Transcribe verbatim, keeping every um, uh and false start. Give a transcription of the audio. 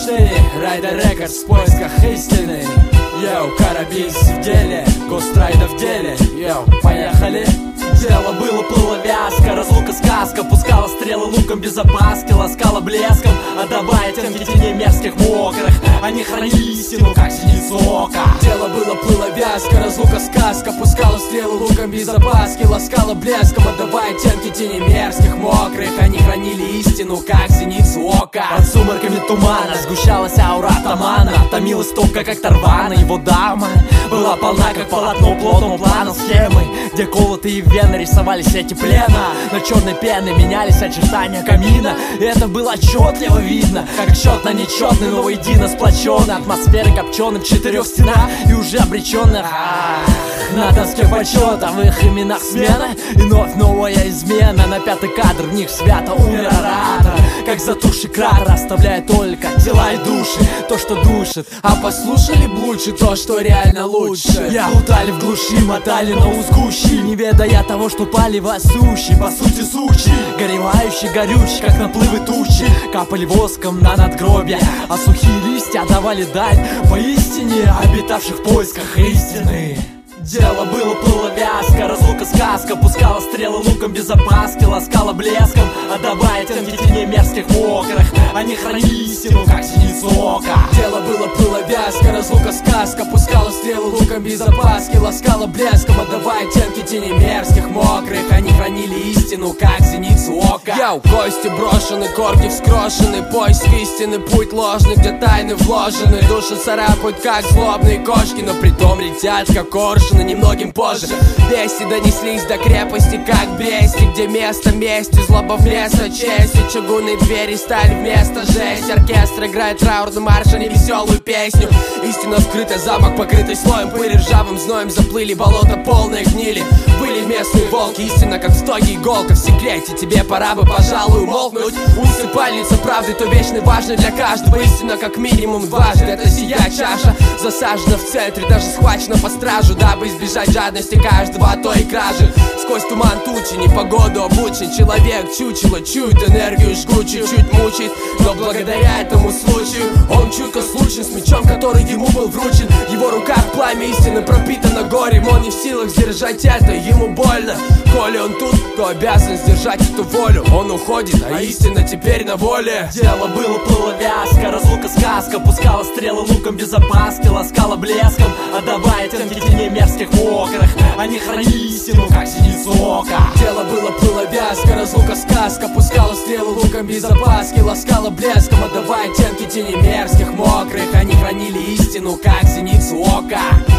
цели. Райдер Рекордс в поисках истины. Йоу, Карабис в деле, Гострайда в деле. Йоу, поехали. Дело было, плыла вязка, разлука сказка. Пускала стрелы луком без опаски, ласкала блеском, отдавая оттенки теней мерзких мокрых. Они хранили истину, как синицу ока. Дело было, плыла вязка, разлука сказка. Пускала стрелы луком без опаски, ласкала блеском, отдавая оттенки теней мерзких мокрых. Они хранили истину, как синицу ока. Под сумерками тумана сгущалась аура атамана. Томилась топка, как Тарвана. Его дама была полна, как полотно плотного плана схемы, где колотые вены рисовались эти плена. На черной пены менялись очертания камина. И это было отчетливо видно, как счет на нечетный, но воедино сплоченный. Атмосферы копчены в четырех стенах и уже обреченных. Ах, на доске почета в их именах смена. И вновь новая измена. На пятый кадр в них свято умер оратор, как затуши кратер, оставляя только тела и души, то, что душит. А послушали б лучше то, что реально лучше. Я плутали в глуши, мотали на узгущи, не ведая того, что пали сущий, по сути сучи. Горевающий, горючий, как наплывы тучи, капали воском на надгробья, а сухие листья давали дань поистине обитавших в поисках истины. Дело было, плыла вязка, разлука сказка. Пускала стрелы луком без опаски, ласкала блеском, отдавая оттенки теней мерзких мокрых. Они хранили истину, как синицу ока. Дело было, плыла вязка, разлука сказка. Пускала стрелы луком без опаски, ласкала блеском, отдавая оттенки теней мерзких мокрых. Они хранили истину, как синицу ока. Йоу, кости брошены, корки вскрошены, поиск истины, путь ложный, где тайны вложены. Души царапают, как злобные кошки, но притом летят, как коршуны. Немногим позже вести донеслись до крепости, как Бресте, где место мести, злоба вместо чести, чугунные двери стали вместо жести. Оркестр играет траурный марш, а не веселую песню. Истина скрыта, замок покрытый слоем пыли, ржавым зноем заплыли, болото полное гнили. Были местные волки, истина как в стоге иголка в секрете. Тебе пора бы, пожалуй, умолкнуть. Усыпальница правды, то вечной важной для каждого. Истина как минимум дважды, это сия чаша засажена в центре, даже схвачена по стражу, дабы избежать жадности каждого, а то и кражи. Сквозь туман тучи, непогоду обучен человек, чучело чует энергию жгучую, чуть мучает, но благодаря этому случаю он чутко случен с мечом, который ему был вручен. В его руках пламя истины пропитано горем, он не в силах сдержать это, ему больно. Коли он тут, то обязан сдержать эту волю. Он уходит, а истина теперь на воле. Дело было, плыла вязка, разлука сказка. Пускала стрелы луком без опаски, ласкала блеском, отдавая оттенки теней мерзких мокрых. Они хранили истину, как синицу ока. Дело было, плыла вязка, разлука сказка. Пускала стрелы луком без опаски, ласкала блеском, отдавая оттенки теней мерзких мокрых. Они хранили истину, как синицу ока.